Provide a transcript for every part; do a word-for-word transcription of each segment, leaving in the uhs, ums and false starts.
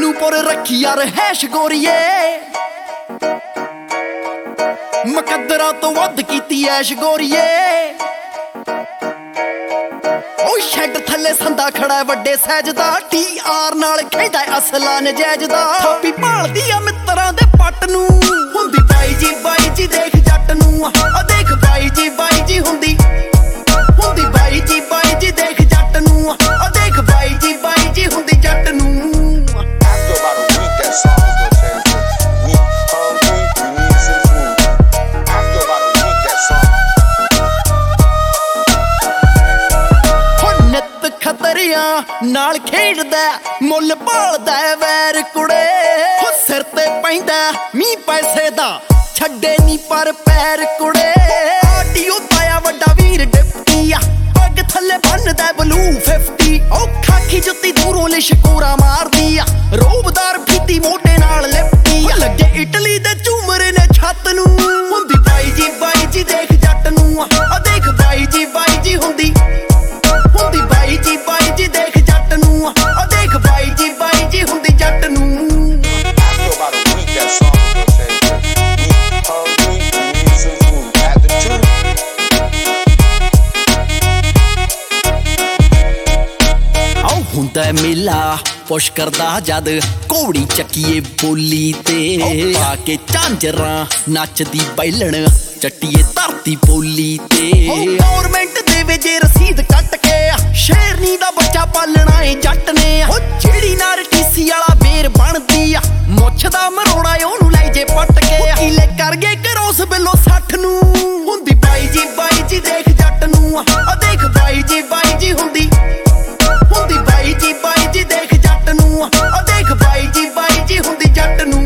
ਮਧੂਪੁਰ ਰੱਖੀ ਯਾਰ ਹੈਸ਼ ਗੋਰੀਏ ਮੁਕੱਦਰਾਂ ਤੋਂ ਵੱਧ ਕੀਤੀ ਐਸ਼ ਗੋਰੀਏ ਉਹ ਸ਼ੈੱਡ ਥੱਲੇ ਸੰਦਾ ਖੜਾ ਵੱਡੇ ਸਹਿਜ ਦਾ ਟੀ ਆਰ ਨਾਲ ਖੇਡਦਾ ਅਸਲਾ ਨਜਾਇਜ਼ ਦਾ ਥਾਪੀ ਭਾਲਦੀ ਆ ਮਿੱਤਰਾਂ ਦੇ ਪੱਟ ਨੂੰ ਹੁੰਦੀ ਬਾਈ ਜੀ ਬਾਈ ਜੀ ਦੇਖ ਜੱਟ ਨੂੰ ਆ ਦੇਖ ਬਾਈ ਜੀ ਬਾਈ ਜੀ ਹੁੰਦੀ ਹੁੰਦੀ ਬਾਈ ਜੀ ਬਾਈ ਜੀ ਦੇਖ ਜੱਟ ਨੂੰ ਆ ਦੇਖ ਬਾਈ ਜੀ ਬਾਈ ਜੀ ਹੁੰਦੀ ਜੱਟ ਨੂੰ ਨਾਲ ਖੇਡਦਾ ਮੁੱਲ ਭਾਲਦਾ ਵੈਰ ਕੁੜੇ ਹੋ ਸਿਰ ਤੇ ਪੈਂਦਾ ਮੀਂਹ ਪੈਸੇ ਦਾ ਛੱਡੇ ਨੀ ਪਰ ਪੈਰ ਕੁੜੇ ਆਡੀਓ ਪਾਇਆ ਵੱਡਾ ਵੀਰ ਡਿਪਟੀ ਆ ਪੱਗ ਥੱਲੇ ਬੰਨਦਾ ਬਲੂ ਫਿਫਟੀ ਉਹ ਖਾਕੀ ਜੁੱਤੀ ਦੂਰੋਂ ਲਿਸ਼ਕੂਰਾ ਮਾਰਦੀ ਆ ਰੋਬਦਾਰ ਫੀਤੀ ਮੋਢੇ ਨਾਲ ਲਿਪਟੀ ਆ ਲੱਗੇ ਇਟਲੀ ਦੇ ਝੂਮਰੇ ਨੇ ਛੱਤ ਨੂੰ ਹੁੰਦੀ ਬਾਈ ਜੀ ਬਾਈ ਜੀ ਦੇਖ ਜੱਟ ਨੂੰ ਆ ਦੇਖ ਬਾਈ ਜੀ ਬਾਈ ਜੀ ਹੁੰਦੀ ਹੁੰਦੀ ਬਾਈ ਜੀ ਬਾਈ ਜੀ ਦੇਖ ਜੱਟ ਨੂੰ ਆ ਦੇਖ ਬਾਈ ਜੀ ਬਾਈ ਜੀ ਹੁੰਦੀ ਜੱਟ ਨੂੰ ਆਉ ਹੁੰਦਾ ਮੇਲਾ ਪੁਸ਼ ਕਰਦਾ ਜਦ ਘੋੜੀ ਚੱਕੀਏ ਬੋਲੀ ਤੇ ਆ ਕੇ ਝਾਂਜਰਾਂ ਨੱਚਦੀ ਬੈਲਣ ਚੱਟੀਏ ਧਰਤੀ ਬੋਲੀ ਤੇ ਗੌਰਮੈਂਟ ਦੇਵੇ ਜੇ ਰਸੀਦ ਕੱਟ ਕੇ ਸ਼ੇਰਨੀ ਦਾ ਬੱਚਾ ਪਾਲਣਾ ਏ ਜੱਟ ਨੇ ਉਹ ਜਿਹੜੀ ਨਾਰ ਟੀਸੀ ਵਾਲਾ ਬੇਰ ਬਣਦੀ ਆ ਮੁੱਛ ਦਾ ਮਰੋੜਾ ਉਹਨੂੰ ਲੈ ਜੇ ਪੱਟ ਕੇ ਕੀਲੇ ਕਰ ਗਏ ਕਰੋਸ ਬਿੱਲੋ ਸੱਠ ਨੂੰ ਹੁੰਦੀ ਬਾਈ ਜੀ ਬਾਈ ਜੀ ਦੇਖ ਜੱਟ ਨੂੰ ਆ ਦੇਖ ਬਾਈ ਜੀ ਬਾਈ ਜੀ ਹੁੰਦੀ ਹੁੰਦੀ ਬਾਈ ਜੀ ਬਾਈ ਜੀ ਦੇਖ ਜੱਟ ਨੂੰ ਆ ਦੇਖ ਬਾਈ ਜੀ ਬਾਈ ਜੀ ਹੁੰਦੀ ਜੱਟ ਨੂੰ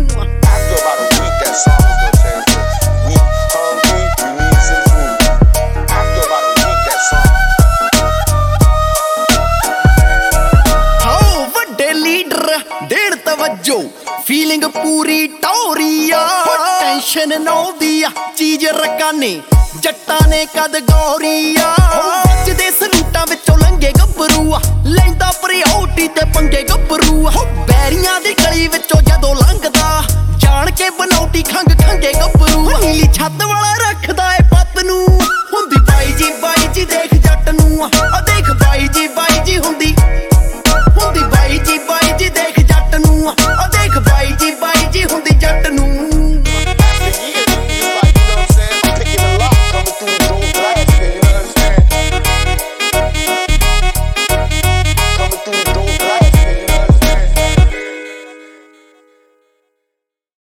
ਦੇਣ ਤਵੱਜੋ ਫੀਲਿੰਗ ਪੂਰੀ ਟੌਰੀਆ ਟੈਨਸ਼ਨ ਨੌਦੀ ਆ ਚੀਜ਼ ਰਕਾਨੇ ਜੱਟਾਂ ਨੇ ਕਦ ਗੌਰੀਆ ਜਿਹਦੇ ਸਲੂਟਾਂ ਵਿੱਚੋਂ ਲੰਘੇ ਗੱਭਰੂ ਆ ਲੈਂਦਾ ਪ੍ਰਿਓਰਟੀ ਤੇ ਪੰਗੇ ਗੱਭਰੂ ਆ ਬੈਰੀਆਂ ਦੀ ਗਲੀ ਵਿੱਚੋਂ ਜਦੋਂ ਲੰਘਦਾ ਜਾਣ ਕੇ ਬਨੌਟੀ ਖੰਗ ਖੰਗੇ ਗੱਭਰੂ ਨੀਲੀ ਛੱਤ ਵਾਲਾ ਰੱਖਦਾ